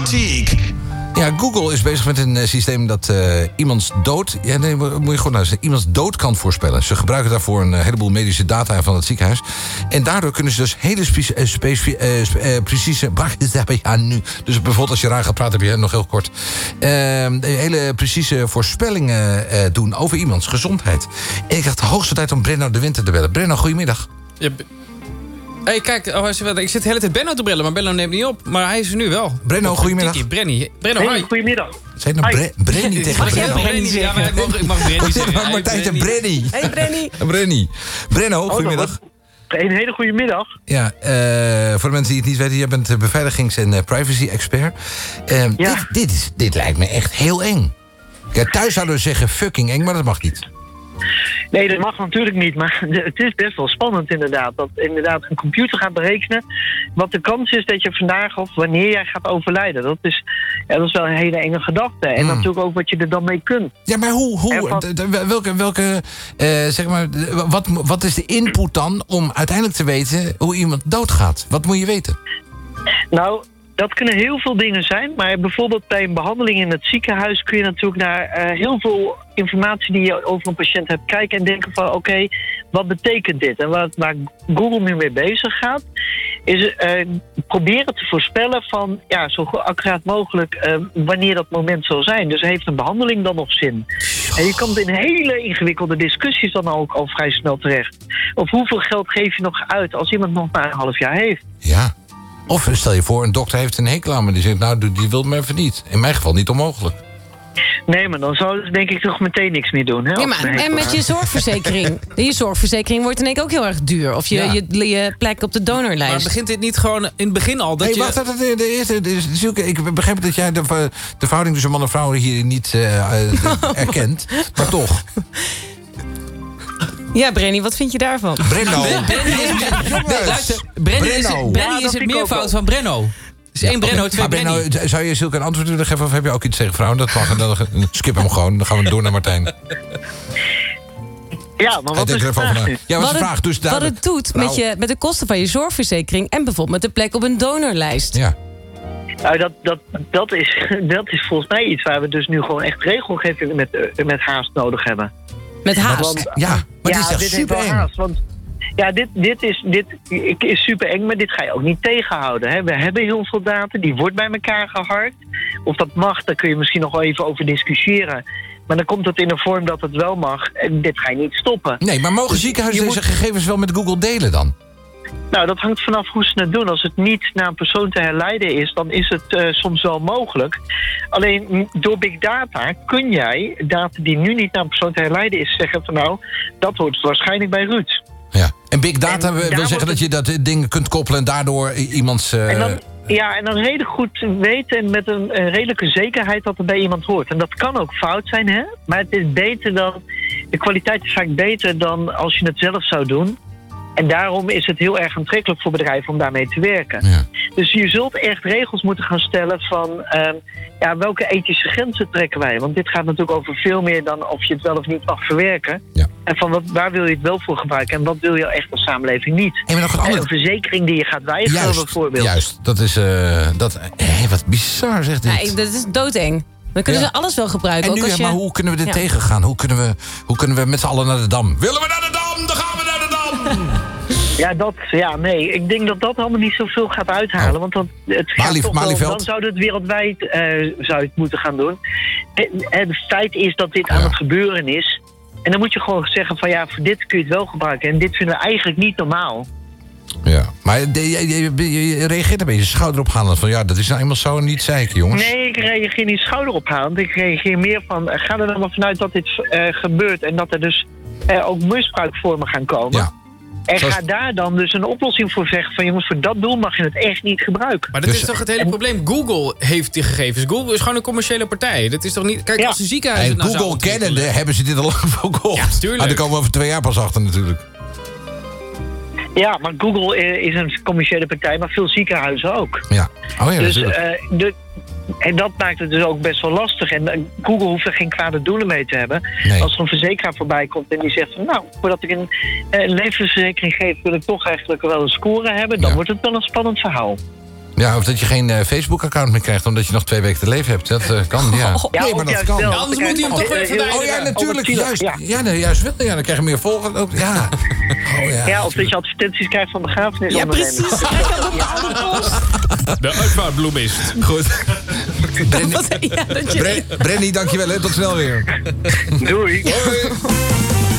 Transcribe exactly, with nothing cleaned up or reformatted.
fatigue. Ja, Google is bezig met een uh, systeem dat uh, iemands dood... Ja, nee, moet je goed luisteren. Iemands dood kan voorspellen. Ze gebruiken daarvoor een uh, heleboel medische data van het ziekenhuis. En daardoor kunnen ze dus hele spe- uh, specif- uh, spe- uh, precieze... Ja, nu. Dus bijvoorbeeld als je raar gaat praten, heb je nog heel kort... Uh, hele precieze voorspellingen uh, doen over iemands gezondheid. En ik dacht, de hoogste tijd om Brenno de Winter te bellen. Brenno, goedemiddag. Ja, b- hey, kijk, oh, ik zit de hele tijd Benno te bellen, maar Benno neemt niet op. Maar hij is er nu wel. Brenno, goedemiddag. Tiki, Brenny. Brenno, Hey, hi. goedemiddag. Zijn nou Bre- Brenny tegen Mag ik Brenno? Brenny zeggen? Ja, maar ik mag, ik mag Brenny zeggen. Hey, Martijn en Brenny. Hey Brenny. Brenny. Brenno, goedemiddag. Een hele goede middag. Ja, uh, voor de mensen die het niet weten, jij bent beveiligings- en uh, privacy-expert. Uh, Ja. dit, dit, is, dit lijkt me echt heel eng. Ja, thuis zouden we zeggen fucking eng, maar dat mag niet. Nee, dat mag natuurlijk niet, maar het is best wel spannend inderdaad. Dat inderdaad een computer gaat berekenen wat de kans is dat je vandaag of wanneer jij gaat overlijden. Dat is, ja, dat is wel een hele enge gedachte. En Mm. natuurlijk ook wat je er dan mee kunt. Ja, maar hoe, hoe wat- d- d- welke, welke uh, zeg maar, d- wat, wat is de input dan om uiteindelijk te weten hoe iemand doodgaat? Wat moet je weten? Nou, dat kunnen heel veel dingen zijn. Maar bijvoorbeeld bij een behandeling in het ziekenhuis kun je natuurlijk naar uh, heel veel informatie die je over een patiënt hebt kijken en denken van oké, okay, wat betekent dit? En wat, waar Google nu mee bezig gaat, is uh, proberen te voorspellen van ja, zo accuraat mogelijk uh, wanneer dat moment zal zijn. Dus heeft een behandeling dan nog zin? En je komt in hele ingewikkelde discussies dan ook al vrij snel terecht. Of hoeveel geld geef je nog uit als iemand nog maar een half jaar heeft? Ja. Of stel je voor, een dokter heeft een hekel aan me. Die zegt, nou, die wil me even niet. In mijn geval niet onmogelijk. Nee, maar dan zou ze denk ik toch meteen niks meer doen. Hè, Ja, maar, en met je zorgverzekering. Je zorgverzekering wordt in één keer ook heel erg duur. Of je, Ja. je, je plek op de donorlijst. Maar begint dit niet gewoon in het begin al? Dat Hey, je... wacht, dat, de, de eerste, de, de, de, ik begrijp dat jij de, de verhouding tussen man en vrouw hier niet uh, uh, erkent. Maar toch. Ja, Brenny, wat vind je daarvan? Brenno. Brenny is, nee, luister, Brenny is, Brenno. Brenny Ja, is dat het vind ik ook meervoud wel. van Brenno. Dus één Brenno, Oké, twee maar Brenny. Brenno, zou je zulke een antwoord willen geven of heb je ook iets tegen vrouwen? Dat mag. Dan skip hem gewoon. Dan gaan we door naar Martijn. Ja, maar Hij wat denkt is er de even over vraag na. nu? Ja, wat is de het, vraag? Dus wat duidelijk. het doet Nou, met, je, met de kosten van je zorgverzekering en bijvoorbeeld met de plek op een donorlijst. Ja. Nou, dat, dat, dat, is, dat is volgens mij iets waar we dus nu gewoon echt regelgeving met, uh, met haast nodig hebben. Met haast. Want- Ja, maar ja, het is echt dit heeft wel super eng. haast. Want ja, dit, dit, is, dit is super eng, maar dit ga je ook niet tegenhouden. Hè. We hebben heel veel data, die wordt bij elkaar geharkt. Of dat mag, daar kun je misschien nog wel even over discussiëren. Maar dan komt het in een vorm dat het wel mag. En dit ga je niet stoppen. Nee, maar mogen Dus ziekenhuizen je deze moet- gegevens wel met Google delen dan? Nou, dat hangt vanaf hoe ze het doen. Als het niet naar een persoon te herleiden is, dan is het uh, soms wel mogelijk. Alleen m, door big data kun jij data die nu niet naar een persoon te herleiden is, zeggen van nou, dat hoort waarschijnlijk bij Ruud. Ja. En big data En wil daar zeggen wordt dat je dat eh, dingen kunt koppelen en daardoor i- iemands... eh, En dan, ja, en dan redelijk goed weten en met een, een redelijke zekerheid dat het bij iemand hoort. En dat kan ook fout zijn, hè? Maar het is beter dan. De kwaliteit is vaak beter dan als je het zelf zou doen. En daarom is het heel erg aantrekkelijk voor bedrijven om daarmee te werken. Ja. Dus je zult echt regels moeten gaan stellen van uh, ja, welke ethische grenzen trekken wij. Want dit gaat natuurlijk over veel meer dan of je het wel of niet mag verwerken. Ja. En van wat, waar wil je het wel voor gebruiken en wat wil je echt als samenleving niet. Hey, maar nog een En ander... een verzekering die je gaat weigeren Juist, bijvoorbeeld. juist. Dat is... eh dat, hey, wat bizar zegt dit. Nee, dat is doodeng. Dan kunnen Ja. ze alles wel gebruiken. En nu, ook als ja, je... maar hoe kunnen we dit Ja. tegengaan? Hoe kunnen we, hoe kunnen we met z'n allen naar de Dam? Willen we naar de Dam? Dan gaan we naar de Dam! Ja, dat, ja, nee. Ik denk dat dat allemaal niet zoveel gaat uithalen. Oh. Want dat, het gaat Malief- toch wel, Malieveld? dan zou het wereldwijd uh, zou het moeten gaan doen. En, en het feit is dat dit Ja. aan het gebeuren is. En dan moet je gewoon zeggen van ja, voor dit kun je het wel gebruiken. En dit vinden we eigenlijk niet normaal. Ja, maar de- je, je, je, je reageert een beetje schouder ophalend van ja, dat is nou eenmaal zo en niet zeiken, jongens. Nee, ik reageer niet schouderophalend. Ik reageer meer van, uh, ga er dan maar vanuit dat dit uh, gebeurt. En dat er dus uh, ook misbruikvormen gaan komen. Ja. En Zoals- ga daar dan dus een oplossing voor zeggen van jongens, voor dat doel mag je het echt niet gebruiken. Maar dat Dus- is toch het hele probleem? Google heeft die gegevens. Google is gewoon een commerciële partij. Dat is toch niet... Kijk, Ja. als de ziekenhuis En het nou zou Google ontwikkelen- kennende hebben ze dit al lang verkocht. Ja, tuurlijk. Maar daar komen we over twee jaar pas achter natuurlijk. Ja, maar Google eh, is een commerciële partij, maar veel ziekenhuizen ook. Ja. Oh ja, Dus natuurlijk. eh, de, en dat maakt het dus ook best wel lastig. En eh, Google hoeft er geen kwade doelen mee te hebben. Nee. Als er een verzekeraar voorbij komt en die zegt van nou, voordat ik een, eh, een levensverzekering geef, wil ik toch eigenlijk wel een score hebben. Dan Ja. wordt het wel een spannend verhaal. Ja, of dat je geen uh, Facebook-account meer krijgt... omdat je nog twee weken te leven hebt. Dat uh, kan, ja. Oh. Ja, nee, maar of dat juist kan. wel. Ja, anders moet hij hem toch weer verwijderen. Oh ja, natuurlijk. Oh, Juist, ja. ja, nee, juist wel. Ja, dan krijg je meer volgers. ook. Ja. Oh, ja. Ja, of dat je advertenties krijgt van begrafenis. Ja, precies. Kijk aan bepaalde post. De uitvaartbloemist. Goed. Brenny, Wat- ja, dat je- Bre- Brenny, dankjewel. Hè. Tot snel weer. Doei. Hoi.